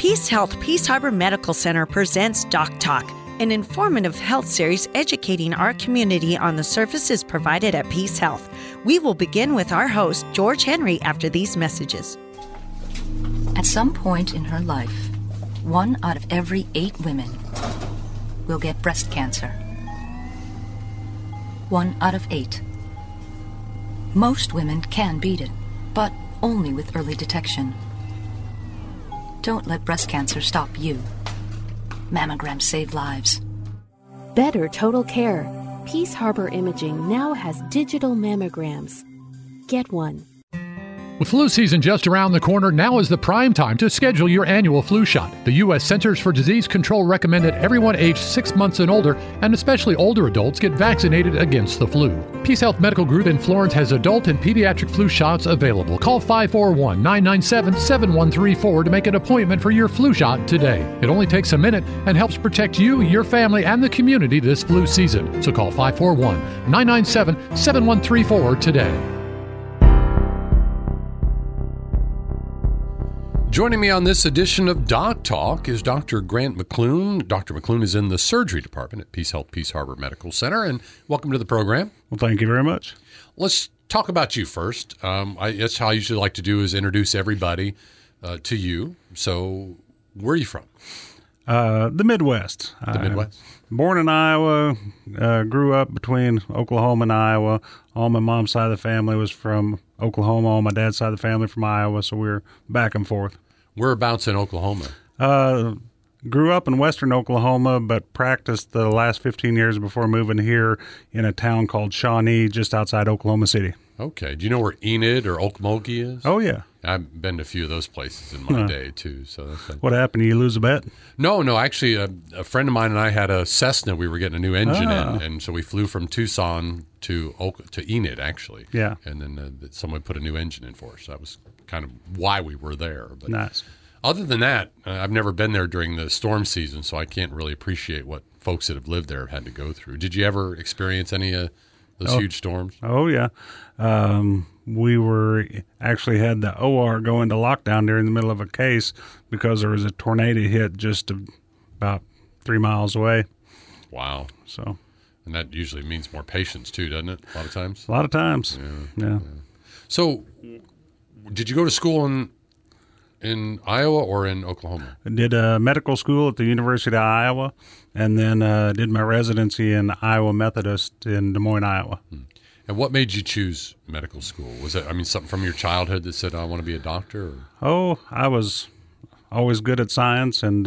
Peace Health Peace Harbor Medical Center presents Doc Talk, an informative health series educating our community on the services provided at Peace Health. We will begin with our host, George Henry, after these messages. At some point in her life, 1 out of every 8 women will get breast cancer. 1 out of 8. Most women can beat it, but only with early detection. Don't let breast cancer stop you. Mammograms save lives. Better total care. Peace Harbor Imaging now has digital mammograms. Get one. With flu season just around the corner, now is the prime time to schedule your annual flu shot. The U.S. Centers for Disease Control recommend that everyone aged 6 months and older, and especially older adults, get vaccinated against the flu. Peace Health Medical Group in Florence has adult and pediatric flu shots available. Call 541-997-7134 to make an appointment for your flu shot today. It only takes a minute and helps protect you, your family, and the community this flu season. So call 541-997-7134 today. Joining me on this edition of Doc Talk is Dr. Grant McClune. Dr. McClune is in the surgery department at Peace Health Peace Harbor Medical Center, and welcome to the program. Well, thank you very much. Let's talk about you first. That's how I usually like to do, is introduce everybody to you. So where are you from? The Midwest. The Midwest? Born in Iowa, grew up between Oklahoma and Iowa. All my mom's side of the family was from Oklahoma. All my dad's side of the family from Iowa, so we were back and forth. Whereabouts in Oklahoma? Grew up in western Oklahoma, but practiced the last 15 years before moving here in a town called Shawnee, just outside Oklahoma City. Okay. Do you know where Enid or Okmulgee is? Oh, yeah. I've been to a few of those places in my day, too. So that's What happened? You lose a bet? No. Actually, a friend of mine and I had a Cessna. We were getting a new engine in, and so we flew from Tucson to Enid, actually. Yeah. And then someone put a new engine in for us. That was kind of why we were there. But nice. Other than that, I've never been there during the storm season, so I can't really appreciate what folks that have lived there have had to go through. Did you ever experience any of those huge storms? Oh, yeah. We actually had the OR go into lockdown during the middle of a case because there was a tornado hit just about 3 miles away. Wow. So, and that usually means more patience, too, doesn't it, a lot of times? A lot of times, yeah. So did you go to school in Iowa or in Oklahoma? I did medical school at the University of Iowa, and then did my residency in Iowa Methodist in Des Moines, Iowa. And what made you choose medical school? Was it, something from your childhood that said, I want to be a doctor? Or? Oh, I was always good at science, and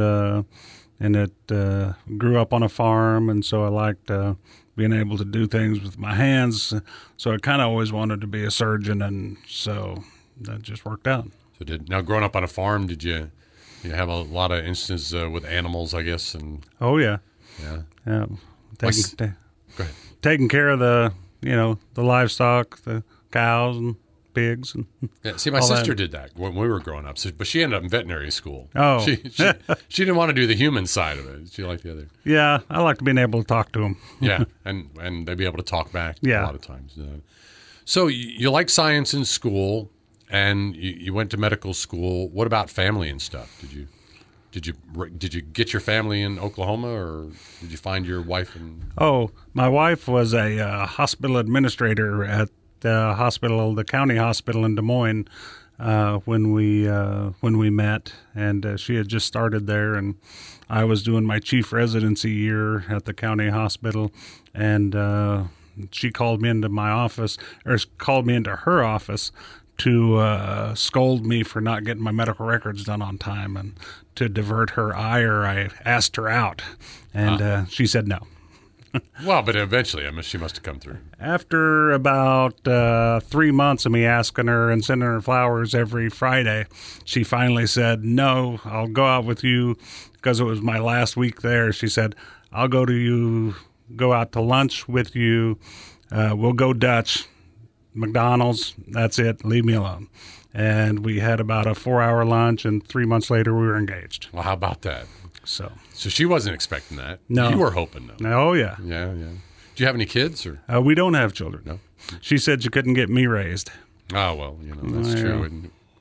grew up on a farm, and so I liked being able to do things with my hands. So I kind of always wanted to be a surgeon, and so that just worked out. So now, growing up on a farm, did you have a lot of instances with animals, I guess? And oh, yeah. Yeah. Go ahead. Taking care of the livestock, the cows and pigs. And see, my sister did that when we were growing up, but she ended up in veterinary school. Oh. She didn't want to do the human side of it. She liked the other. Yeah, I liked being able to talk to them. Yeah, and they'd be able to talk back a lot of times. So you like science in school, and you went to medical school. What about family and stuff? Did you get your family in Oklahoma, or did you find your wife in? Oh, my wife was a hospital administrator at the county hospital in Des Moines when we met, and she had just started there, and I was doing my chief residency year at the county hospital, and she called me into my office, or called me into her office to scold me for not getting my medical records done on time, and to divert her ire, I asked her out, and she said no. Well, but eventually, she must have come through. After about 3 months of me asking her and sending her flowers every Friday, she finally said, no, I'll go out with you, because it was my last week there. She said, I'll go out to lunch with you, we'll go Dutch, McDonald's, that's it, leave me alone. And we had about a 4-hour lunch, and 3 months later we were engaged. Well, how about that? So she wasn't expecting that. No. You were hoping, though. Oh, yeah. Yeah. Do you have any kids? Or we don't have children. No. She said she couldn't get me raised. Oh, well, that's true. And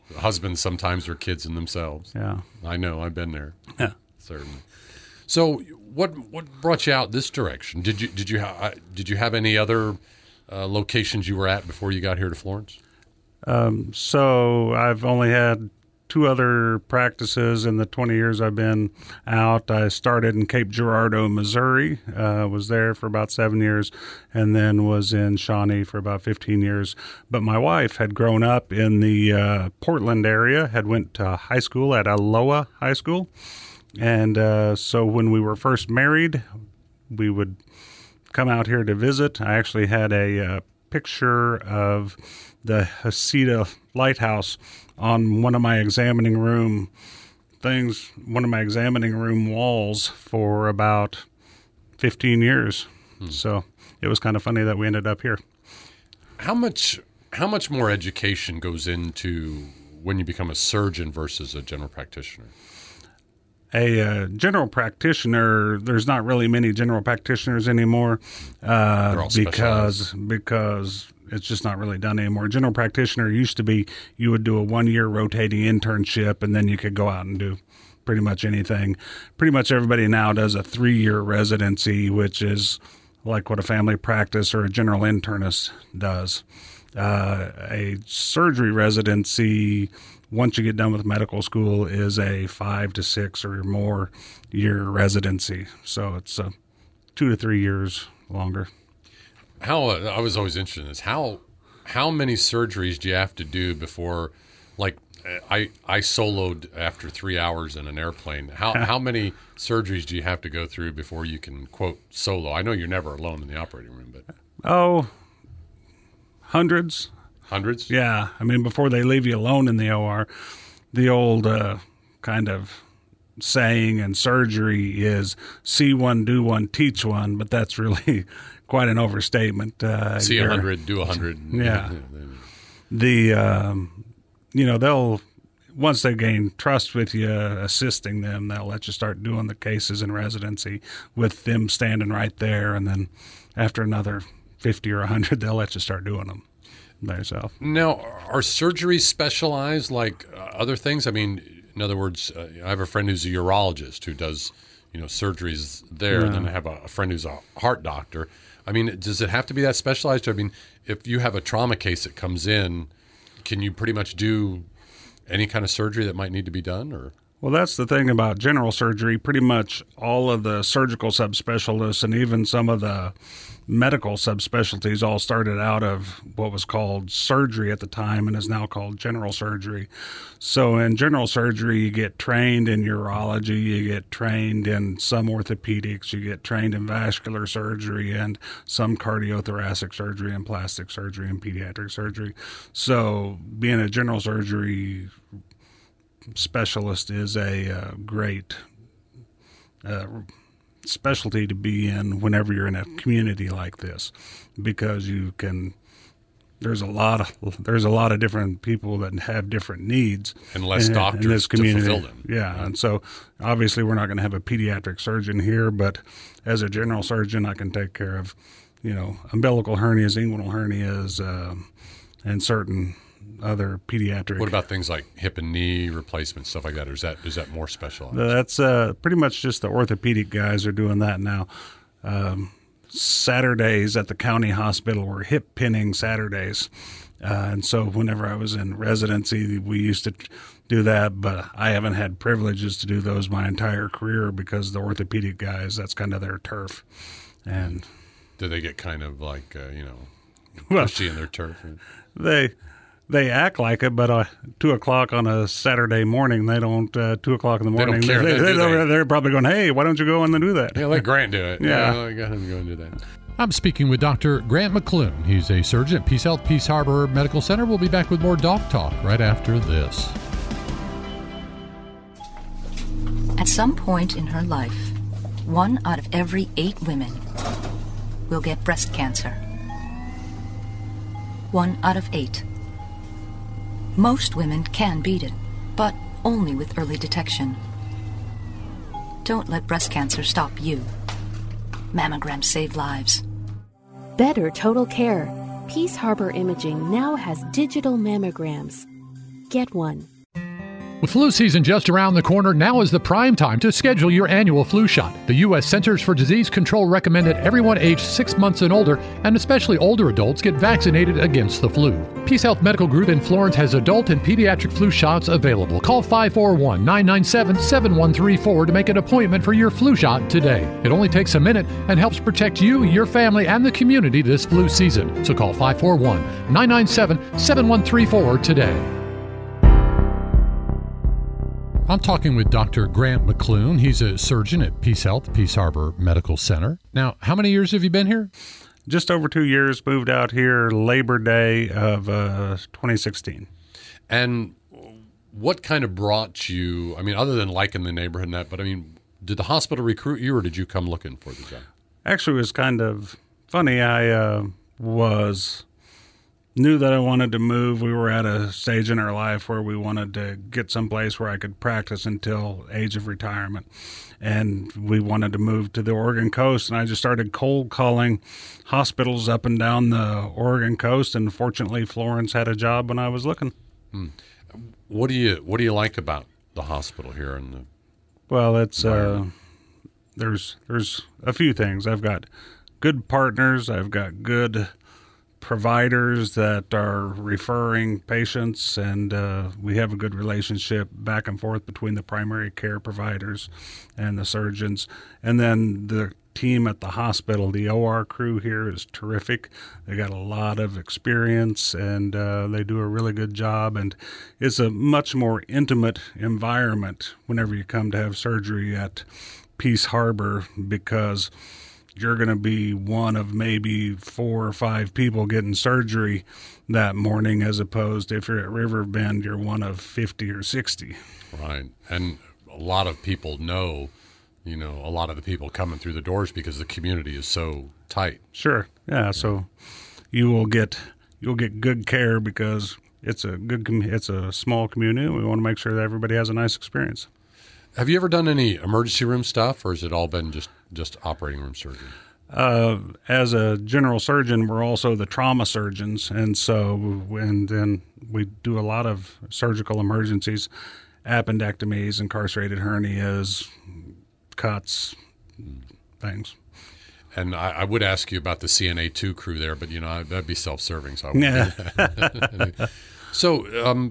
Husbands sometimes are kids in themselves. Yeah. I know. I've been there. Yeah. Certainly. So what brought you out this direction? Did you have any other locations you were at before you got here to Florence? So I've only had 2 other practices in the 20 years I've been out. I started in Cape Girardeau, Missouri, was there for about 7 years, and then was in Shawnee for about 15 years. But my wife had grown up in the Portland area, had went to high school at Aloha High School. And so when we were first married, we would come out here to visit. I actually had a picture of the Heceta Lighthouse on one of my examining room walls for about 15 years. So it was kind of funny that we ended up here. How much more education goes into when you become a surgeon versus a general practitioner? A general practitioner, there's not really many general practitioners anymore because it's just not really done anymore. General practitioner used to be you would do a 1-year rotating internship and then you could go out and do pretty much anything. Pretty much everybody now does a 3-year residency, which is like what a family practice or a general internist does. A surgery residency, once you get done with medical school, is a 5 to 6 or more year residency. So it's 2 to 3 years longer. I was always interested in this. How many surgeries do you have to do before, like, I soloed after 3 hours in an airplane. How many surgeries do you have to go through before you can, quote, solo? I know you're never alone in the operating room, but... Hundreds. Hundreds? Yeah. I mean, before they leave you alone in the OR, the old kind of saying in surgery is see one, do one, teach one, but that's really quite an overstatement. See 100, do 100. Yeah. They'll, once they gain trust with you, assisting them, they'll let you start doing the cases in residency with them standing right there. And then after another 50 or 100, they'll let you start doing them by yourself. Now, are surgeries specialized like other things? I mean, in other words, I have a friend who's a urologist who does, surgeries there. And then I have a friend who's a heart doctor. I mean, does it have to be that specialized? I mean, if you have a trauma case that comes in, can you pretty much do any kind of surgery that might need to be done? Or? Well, that's the thing about general surgery. Pretty much all of the surgical subspecialists and even some of the medical subspecialties all started out of what was called surgery at the time and is now called general surgery. So in general surgery, you get trained in urology, you get trained in some orthopedics, you get trained in vascular surgery and some cardiothoracic surgery and plastic surgery and pediatric surgery. So being a general surgery specialist is a great specialty to be in whenever you're in a community like this, because there's a lot of different people that have different needs and less doctors in this community to fulfill them. Yeah, and so obviously we're not going to have a pediatric surgeon here, but as a general surgeon, I can take care of umbilical hernias, inguinal hernias, and certain other pediatric. What about things like hip and knee replacement, stuff like that? Or is that more specialized? That's pretty much just the orthopedic guys are doing that now. Saturdays at the county hospital were hip pinning Saturdays. And so whenever I was in residency, we used to do that, but I haven't had privileges to do those my entire career because the orthopedic guys, that's kind of their turf. And do they get kind of like, pushy in their turf? They act like it, but 2 o'clock on a Saturday morning, they don't. 2 o'clock in the morning, they don't care. They're probably going, "Hey, why don't you go in and do that?" Yeah, let Grant do it. Yeah, let him go and do that. I'm speaking with Dr. Grant McClune. He's a surgeon at Peace Health, Peace Harbor Medical Center. We'll be back with more Doc Talk right after this. At some point in her life, 1 out of every 8 women will get breast cancer. 1 out of 8. Most women can beat it, but only with early detection. Don't let breast cancer stop you. Mammograms save lives. Better total care. Peace Harbor Imaging now has digital mammograms. Get one. With flu season just around the corner, now is the prime time to schedule your annual flu shot. The U.S. Centers for Disease Control recommend that everyone aged 6 months and older, and especially older adults, get vaccinated against the flu. Peace Health Medical Group in Florence has adult and pediatric flu shots available. Call 541-997-7134 to make an appointment for your flu shot today. It only takes a minute and helps protect you, your family, and the community this flu season. So call 541-997-7134 today. I'm talking with Dr. Grant McClune. He's a surgeon at Peace Health, Peace Harbor Medical Center. Now, how many years have you been here? Just over 2 years. Moved out here Labor Day of 2016. And what kind of brought you, I mean, other than liking the neighborhood and that, but I mean, did the hospital recruit you or did you come looking for the job? Actually, it was kind of funny. I knew that I wanted to move. We were at a stage in our life where we wanted to get someplace where I could practice until age of retirement. And we wanted to move to the Oregon coast. And I just started cold calling hospitals up and down the Oregon coast. And fortunately, Florence had a job when I was looking. What do you like about the hospital here? Well, it's there's a few things. I've got good partners. I've got good providers that are referring patients, and we have a good relationship back and forth between the primary care providers and the surgeons. And then the team at the hospital, the OR crew here is terrific. They got a lot of experience, and they do a really good job. And it's a much more intimate environment whenever you come to have surgery at Peace Harbor, because you're going to be one of maybe 4 or 5 people getting surgery that morning, as opposed to if you're at Riverbend, you're one of 50 or 60. Right. And a lot of people know, a lot of the people coming through the doors because the community is so tight. Sure. Yeah. So you'll get good care because it's a small community. We want to make sure that everybody has a nice experience. Have you ever done any emergency room stuff, or has it all been just operating room surgery? As a general surgeon, we're also the trauma surgeons, and then we do a lot of surgical emergencies, appendectomies, incarcerated hernias, cuts, things. And I would ask you about the CNA2 crew there, but that'd be self-serving, so I wouldn't do that. So,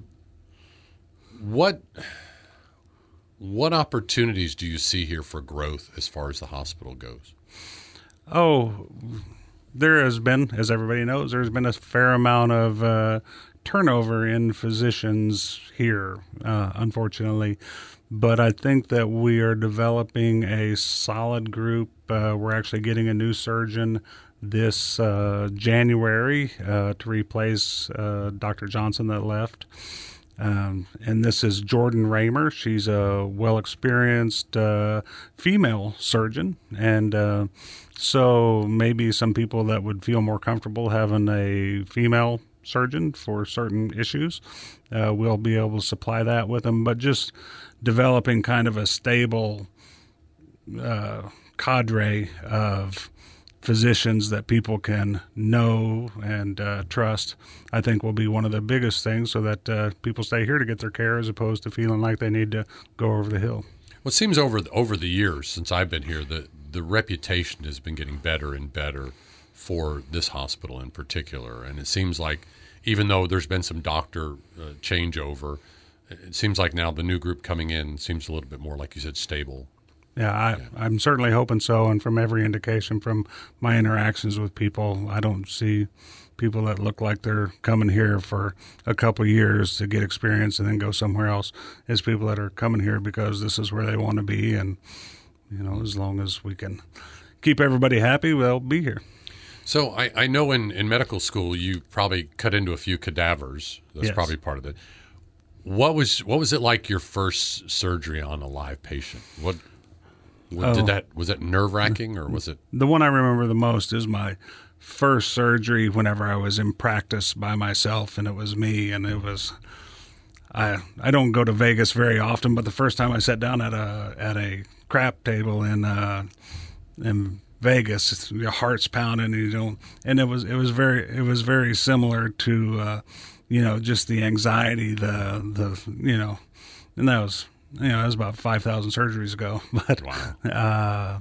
what opportunities do you see here for growth as far as the hospital goes? Oh, there has been, as everybody knows, there's been a fair amount of turnover in physicians here, unfortunately. But I think that we are developing a solid group. We're actually getting a new surgeon this January to replace Dr. Johnson that left. And this is Jordan Raymer. She's a well-experienced female surgeon, and so maybe some people that would feel more comfortable having a female surgeon for certain issues, we'll be able to supply that with them. But just developing kind of a stable cadre of physicians that people can know and trust, I think will be one of the biggest things, so that people stay here to get their care as opposed to feeling like they need to go over the hill. Well, it seems over the years since I've been here, the reputation has been getting better and better for this hospital in particular. And it seems like even though there's been some doctor changeover, it seems like now the new group coming in seems a little bit more, like you said, stable. Yeah, I'm certainly hoping so. And from every indication from my interactions with people, I don't see people that look like they're coming here for a couple of years to get experience and then go somewhere else. It's people that are coming here because this is where they want to be. And, as long as we can keep everybody happy, they'll be here. So I know in medical school you probably cut into a few cadavers. That's Yes. probably part of it. What was it like your first surgery on a live patient? Was that nerve-wracking, or was it? The one I remember the most is my first surgery whenever I was in practice by myself, and it was me, and it was I don't go to Vegas very often, but the first time I sat down at a crap table in Vegas, your heart's pounding, and it was very similar to just the anxiety, and that was, that was about 5,000 surgeries ago. But, wow.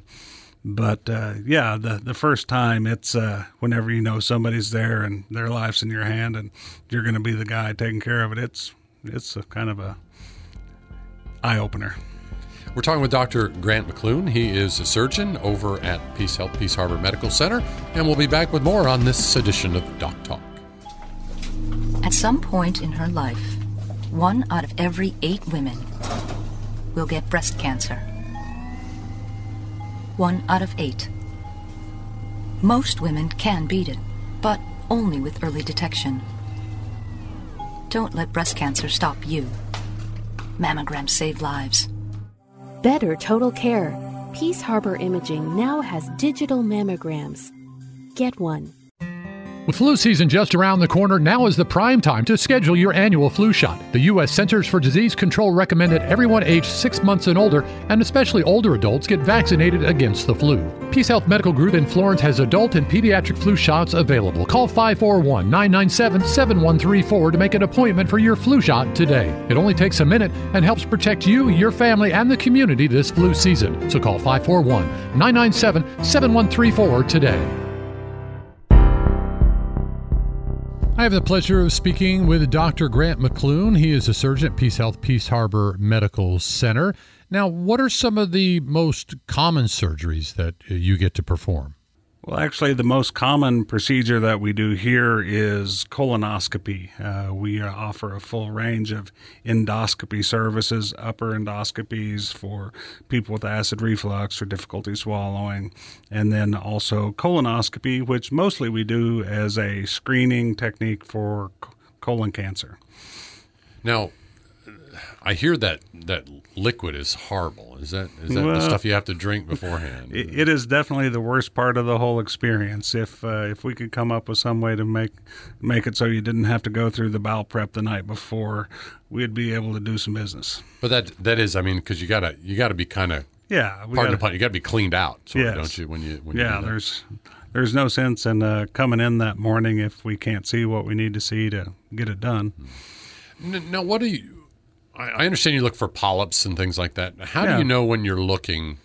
The first time, it's whenever somebody's there and their life's in your hand and you're going to be the guy taking care of it. It's a kind of a eye opener. We're talking with Dr. Grant McClune. He is a surgeon over at Peace Health, Peace Harbor Medical Center, and we'll be back with more on this edition of Doc Talk. At some point in her life, 1 out of every 8 women will get breast cancer. 1 out of 8. Most women can beat it, but only with early detection. Don't let breast cancer stop you. Mammograms save lives. Better total care. Peace Harbor Imaging now has digital mammograms. Get one. With flu season just around the corner, now is the prime time to schedule your annual flu shot. The U.S. Centers for Disease Control recommend that everyone aged 6 months and older, and especially older adults, get vaccinated against the flu. Peace Health Medical Group in Florence has adult and pediatric flu shots available. Call 541-997-7134 to make an appointment for your flu shot today. It only takes a minute and helps protect you, your family, and the community this flu season. So call 541-997-7134 today. I have the pleasure of speaking with Dr. Grant McClune. He is a surgeon at Peace Health, Peace Harbor Medical Center. Now, what are some of the most common surgeries that you get to perform? Well, actually, the most common procedure that we do here is colonoscopy. We offer a full range of endoscopy services, upper endoscopies for people with acid reflux or difficulty swallowing, and then also colonoscopy, which mostly we do as a screening technique for colon cancer. Now, I hear that liquid is horrible. Is that the stuff you have to drink beforehand? It is definitely the worst part of the whole experience. If we could come up with some way to make it so you didn't have to go through the bowel prep the night before, we'd be able to do some business. But that is, I mean, because you gotta be kind of you gotta be cleaned out, don't you? When you there's no sense in coming in that morning if we can't see what we need to see to get it done. Now, what do you? I understand you look for polyps and things like that. How do you know when you're looking,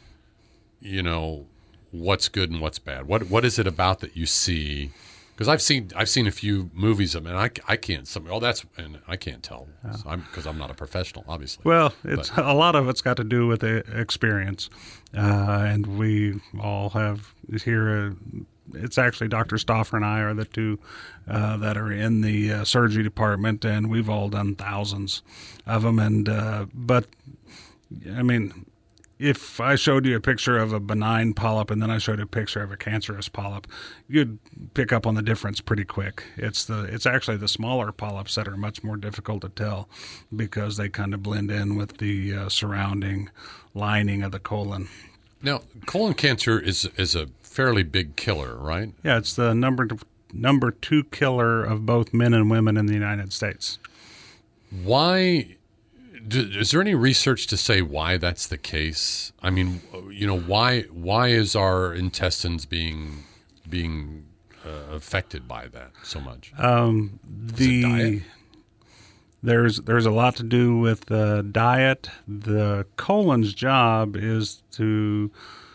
what's good and what's bad? What is it about that you see? Because I've seen a few movies of them, and I can't. I can't tell because I'm not a professional, obviously. Well, a lot of it's got to do with the experience, and we all have here. It's actually Dr. Stauffer and I are the two that are in the surgery department, and we've all done thousands of them. But I mean, if I showed you a picture of a benign polyp and then I showed you a picture of a cancerous polyp, you'd pick up on the difference pretty quick. It's actually the smaller polyps that are much more difficult to tell because they kind of blend in with the surrounding lining of the colon. Now, colon cancer is a fairly big killer, right? Yeah, it's the number 2 killer of both men and women in the United States. Why? Is there any research to say why that's the case? I mean, why is our intestines being affected by that so much? Diet? There's a lot to do with diet. The colon's job is to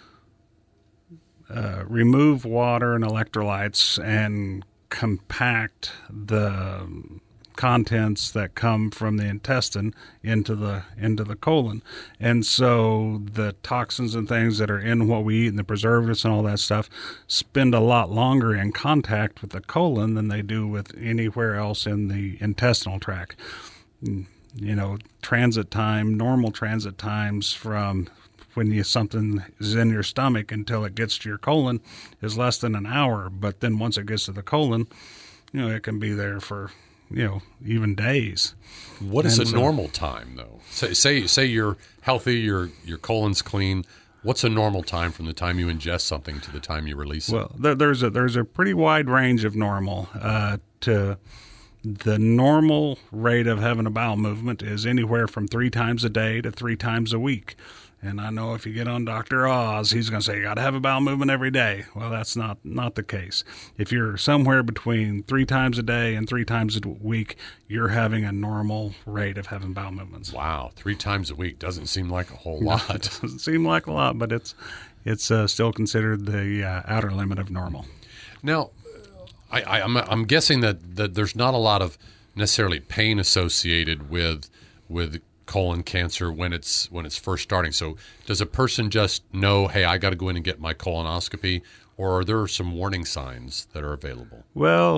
remove water and electrolytes and compact the contents that come from the intestine into the colon. And so the toxins and things that are in what we eat and the preservatives and all that stuff spend a lot longer in contact with the colon than they do with anywhere else in the intestinal tract. Normal transit times from when something is in your stomach until it gets to your colon is less than an hour. But then once it gets to the colon, it can be there for even days. What is a normal time, though? Say you're healthy, your colon's clean. What's a normal time from the time you ingest something to the time you release it? Well, there's a pretty wide range of normal. To the normal rate of having a bowel movement is anywhere from 3 times a day to 3 times a week. And I know if you get on Dr. Oz, he's going to say you got to have a bowel movement every day. Well, that's not the case. If you're somewhere between 3 times a day and 3 times a week, you're having a normal rate of having bowel movements. Wow, 3 times a week doesn't seem like a whole lot. It doesn't seem like a lot, but it's still considered the outer limit of normal. Now, I'm guessing that there's not a lot of necessarily pain associated with colon cancer when it's first starting. So does a person just know, hey, I got to go in and get my colonoscopy, or are there some warning signs that are available? Well,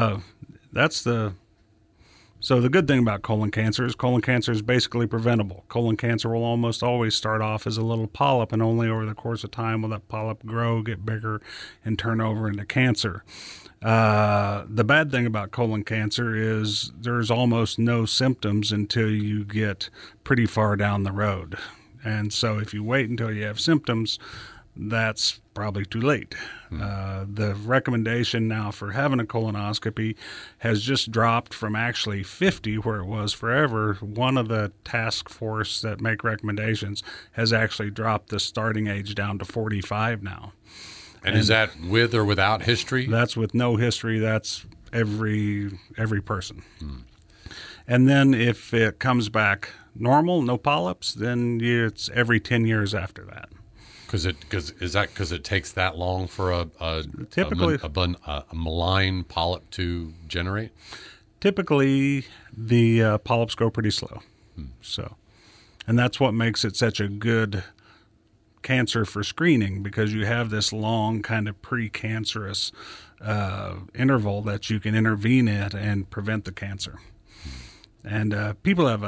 so the good thing about colon cancer is basically preventable. Colon cancer will almost always start off as a little polyp, and only over the course of time will that polyp grow, get bigger, and turn over into cancer. The bad thing about colon cancer is there's almost no symptoms until you get pretty far down the road. And so if you wait until you have symptoms, that's probably too late. The recommendation now for having a colonoscopy has just dropped from actually 50, where it was forever. One of the task force that make recommendations has actually dropped the starting age down to 45 now. And is that with or without history? That's with no history. That's every person. And then if it comes back normal, no polyps, then it's every 10 years after that. Because it takes that long for a malign polyp to generate? Typically, the polyps go pretty slow. So, and that's what makes it such a good cancer for screening, because you have this long kind of precancerous interval that you can intervene at and prevent the cancer. And people have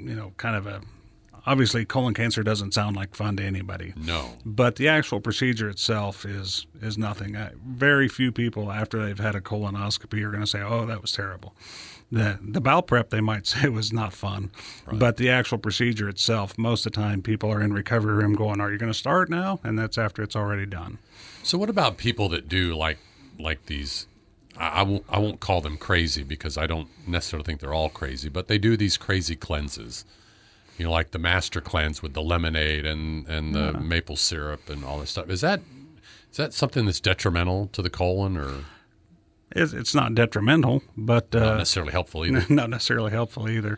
obviously colon cancer doesn't sound like fun to anybody. No. But the actual procedure itself is nothing. Very few people after they've had a colonoscopy are going to say, oh, that was terrible. The bowel prep, they might say, was not fun. Right. But the actual procedure itself, most of the time people are in recovery room going, are you going to start now? And that's after it's already done. So what about people that do like these, I won't call them crazy because I don't necessarily think they're all crazy, but they do these crazy cleanses. You know, like the master cleanse with the lemonade and the maple syrup and all this stuff. Is that something that's detrimental to the colon, or? It's not detrimental, but not necessarily helpful either. Not necessarily helpful either.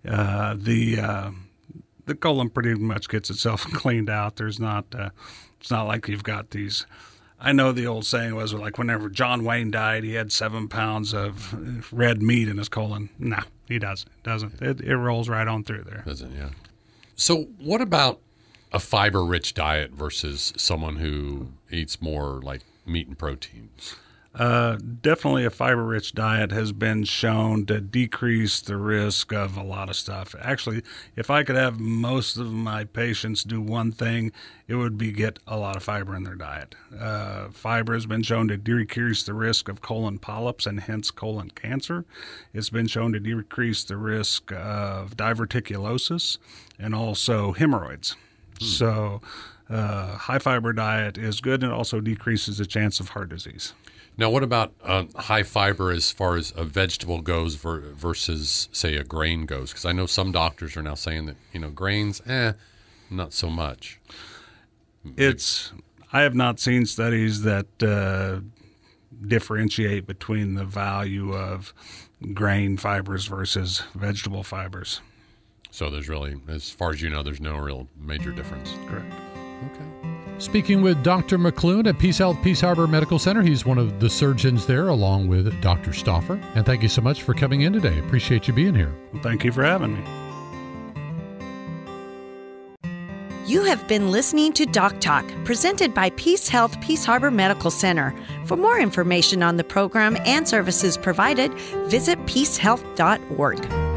The colon pretty much gets itself cleaned out. There's not. It's not like you've got these. I know the old saying was like whenever John Wayne died, he had 7 pounds of red meat in his colon. No, he doesn't. It rolls right on through there. Doesn't, yeah. So what about a fiber-rich diet versus someone who eats more like meat and proteins? Definitely a fiber-rich diet has been shown to decrease the risk of a lot of stuff. Actually, if I could have most of my patients do one thing, it would be get a lot of fiber in their diet. Fiber has been shown to decrease the risk of colon polyps and hence colon cancer. It's been shown to decrease the risk of diverticulosis and also hemorrhoids. So high fiber diet is good, and it also decreases the chance of heart disease. Now, what about high fiber as far as a vegetable goes versus, say, a grain goes? Because I know some doctors are now saying that, grains, not so much. I have not seen studies that differentiate between the value of grain fibers versus vegetable fibers. So there's really, as far as you know, there's no real major difference. Correct. Okay. Speaking with Dr. McClune at Peace Health Peace Harbor Medical Center. He's one of the surgeons there, along with Dr. Stauffer. And thank you so much for coming in today. Appreciate you being here. Well, thank you for having me. You have been listening to Doc Talk, presented by Peace Health Peace Harbor Medical Center. For more information on the program and services provided, visit peacehealth.org.